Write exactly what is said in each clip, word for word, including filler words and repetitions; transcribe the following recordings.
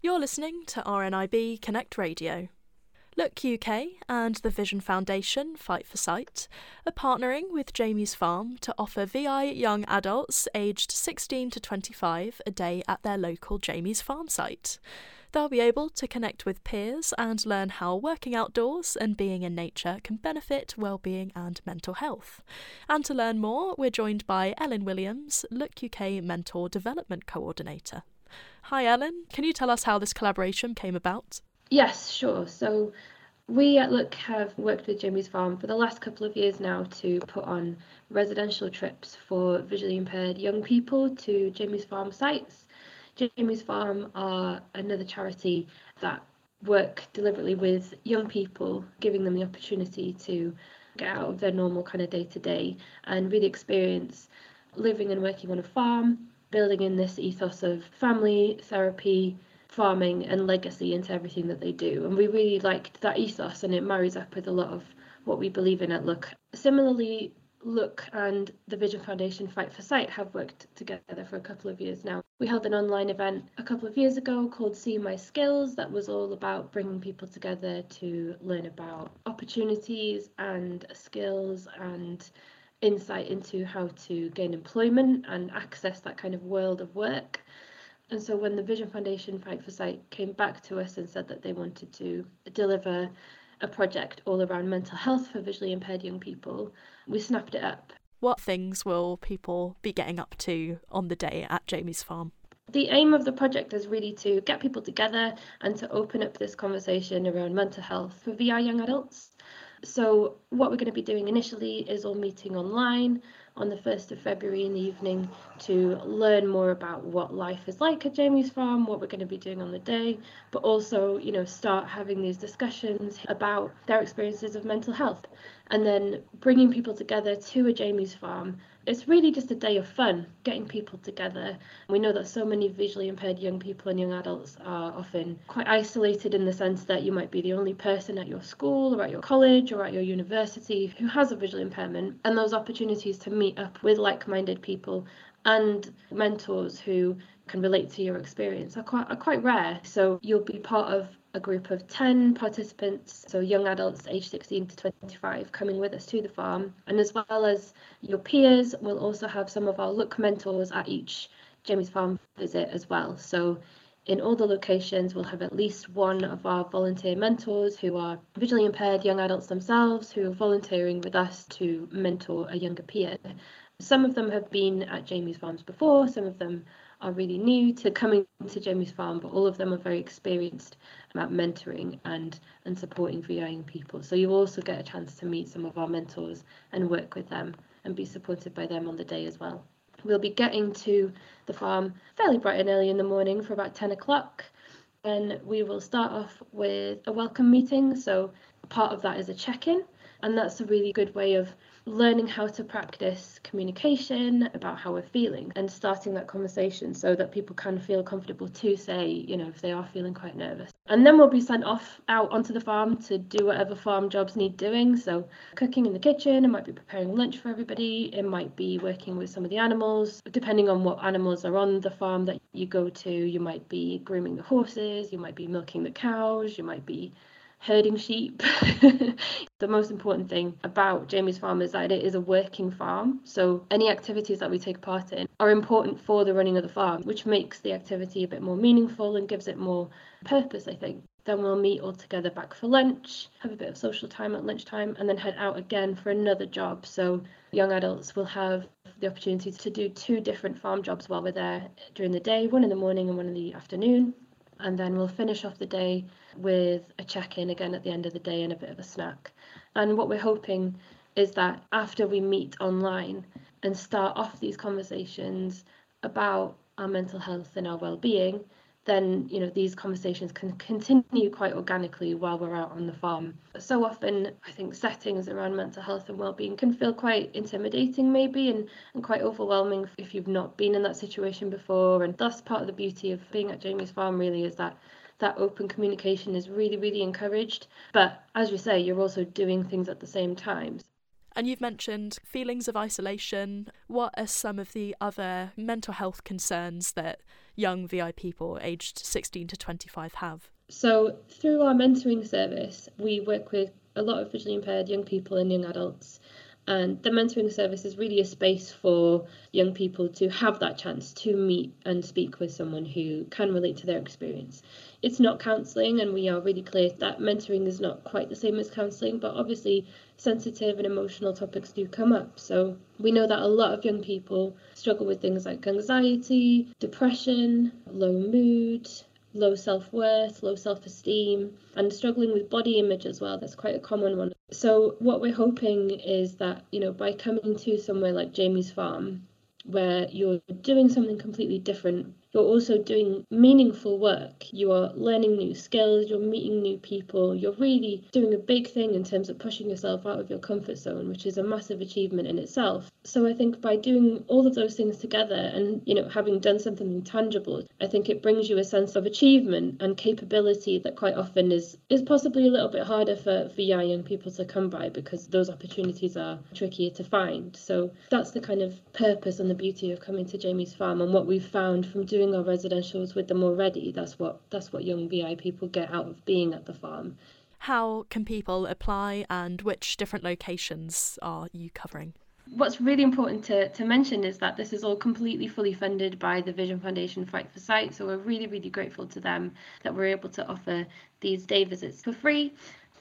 You're listening to R N I B Connect Radio. Look U K and the Vision Foundation Fight for Sight are partnering with Jamie's Farm to offer V I young adults aged sixteen to twenty-five a day at their local Jamie's Farm site. They'll be able to connect with peers and learn how working outdoors and being in nature can benefit well-being and mental health. And to learn more, we're joined by Ellen Williams, Look U K Mentor Development Coordinator. Hi Ellen, can you tell us how this collaboration came about? Yes, sure. So we at Look have worked with Jamie's Farm for the last couple of years now to put on residential trips for visually impaired young people to Jamie's Farm sites. Jamie's Farm are another charity that work deliberately with young people, giving them the opportunity to get out of their normal kind of day-to-day and really experience living and working on a farm, building in this ethos of family, therapy, farming and legacy into everything that they do. And we really liked that ethos, and it marries up with a lot of what we believe in at Look. Similarly, Look and the Vision Foundation Fight for Sight have worked together for a couple of years now. We held an online event a couple of years ago called See My Skills that was all about bringing people together to learn about opportunities and skills and insight into how to gain employment and access that kind of world of work. And so when the Vision Foundation Fight for Sight came back to us and said that they wanted to deliver a project all around mental health for visually impaired young people, we snapped it up. What things will people be getting up to on the day at Jamie's Farm? The aim of the project is really to get people together and to open up this conversation around mental health for V I young adults. So what we're going to be doing initially is all meeting online on the first of February in the evening to learn more about what life is like at Jamie's Farm, what we're going to be doing on the day, but also, you know, start having these discussions about their experiences of mental health. And then bringing people together to a Jamie's Farm. It's really just a day of fun, getting people together. We know that so many visually impaired young people and young adults are often quite isolated in the sense that you might be the only person at your school or at your college or at your university who has a visual impairment. And those opportunities to meet up with like-minded people and mentors who can relate to your experience are quite, are quite rare. So you'll be part of a group of ten participants, so young adults aged sixteen to twenty-five, coming with us to the farm. And as well as your peers, we'll also have some of our Look mentors at each Jamie's Farm visit as well. So in all the locations, we'll have at least one of our volunteer mentors who are visually impaired young adults themselves who are volunteering with us to mentor a younger peer. Some of them have been at Jamie's Farms before, some of them are really new to coming to Jamie's Farm, but all of them are very experienced about mentoring and, and supporting V I young people. So you also get a chance to meet some of our mentors and work with them and be supported by them on the day as well. We'll be getting to the farm fairly bright and early in the morning for about ten o'clock, and we will start off with a welcome meeting. So part of that is a check-in, and that's a really good way of learning how to practice communication about how we're feeling and starting that conversation so that people can feel comfortable to say, you know, if they are feeling quite nervous. And then we'll be sent off out onto the farm to do whatever farm jobs need doing. So cooking in the kitchen, it might be preparing lunch for everybody, it might be working with some of the animals. Depending on what animals are on the farm that you go to, you might be grooming the horses, you might be milking the cows, you might be herding sheep. The most important thing about Jamie's Farm is that it is a working farm, so any activities that we take part in are important for the running of the farm, which makes the activity a bit more meaningful and gives it more purpose, I think. Then we'll meet all together back for lunch, have a bit of social time at lunchtime, and then head out again for another job. So young adults will have the opportunity to do two different farm jobs while we're there during the day, one in the morning and one in the afternoon. And then we'll finish off the day with a check-in again at the end of the day and a bit of a snack. And what we're hoping is that after we meet online and start off these conversations about our mental health and our well-being, then, you know, these conversations can continue quite organically while we're out on the farm. So often, I think settings around mental health and well-being can feel quite intimidating maybe and, and quite overwhelming if you've not been in that situation before. And that's part of the beauty of being at Jamie's Farm really, is that that open communication is really, really encouraged. But as you say, you're also doing things at the same time. And you've mentioned feelings of isolation. What are some of the other mental health concerns that young V I people aged sixteen to twenty-five have? So through our mentoring service, we work with a lot of visually impaired young people and young adults. And the mentoring service is really a space for young people to have that chance to meet and speak with someone who can relate to their experience. It's not counselling, and we are really clear that mentoring is not quite the same as counselling, but obviously sensitive and emotional topics do come up. So we know that a lot of young people struggle with things like anxiety, depression, low mood, low self-worth, low self-esteem, and struggling with body image as well. That's quite a common one. So what we're hoping is that, you know, by coming to somewhere like Jamie's Farm, where you're doing something completely different, you're also doing meaningful work. You are learning new skills, you're meeting new people, you're really doing a big thing in terms of pushing yourself out of your comfort zone, which is a massive achievement in itself. So I think by doing all of those things together and, you know, having done something tangible, I think it brings you a sense of achievement and capability that quite often is is possibly a little bit harder for, for young people to come by, because those opportunities are trickier to find. So that's the kind of purpose and the beauty of coming to Jamie's Farm, and what we've found from doing our residentials with them already. That's what that's what young V I people get out of being at the farm. How can people apply, and which different locations are you covering? What's really important to, to mention is that this is all completely fully funded by the Vision Foundation Fight for Sight, so we're really, really grateful to them that we're able to offer these day visits for free.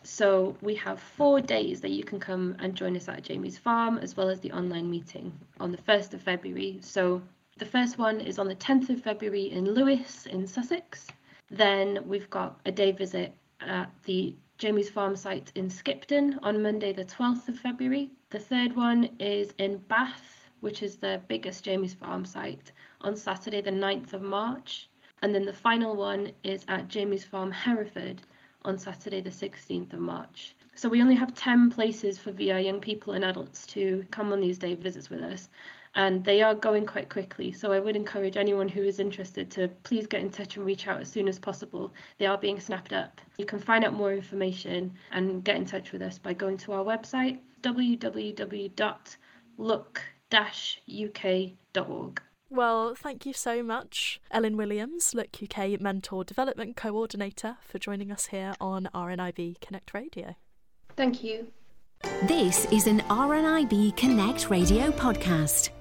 So we have four days that you can come and join us at Jamie's Farm, as well as the online meeting on the first of February. So the first one is on the tenth of February in Lewes in Sussex. Then we've got a day visit at the Jamie's Farm site in Skipton on Monday the twelfth of February. The third one is in Bath, which is the biggest Jamie's Farm site, on Saturday the ninth of March. And then the final one is at Jamie's Farm Hereford on Saturday the sixteenth of March. So we only have ten places for V I young people and adults to come on these day visits with us, and they are going quite quickly. So I would encourage anyone who is interested to please get in touch and reach out as soon as possible. They are being snapped up. You can find out more information and get in touch with us by going to our website, w w w dot look dash u k dot org. Well, thank you so much, Ellen Williams, Look U K Mentor Development Coordinator, for joining us here on R N I B Connect Radio. Thank you. This is an R N I B Connect Radio podcast.